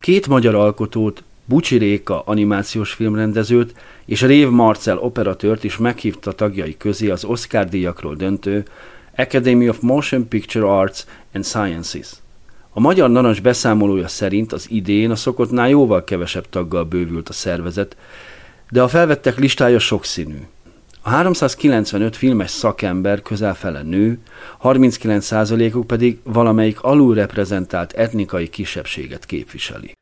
2 magyar alkotót, Bucsi Réka animációs filmrendezőt és Rév Marcell operatőrt is meghívta tagjai közé az Oscar-díjakról döntő Academy of Motion Picture Arts and Sciences. A Magyar Narancs beszámolója szerint az idén a szokottnál jóval kevesebb taggal bővült a szervezet, de a felvettek listája sokszínű. A 395 filmes szakember közel fele nő, 39%-uk pedig valamelyik alulreprezentált etnikai kisebbséget képviseli.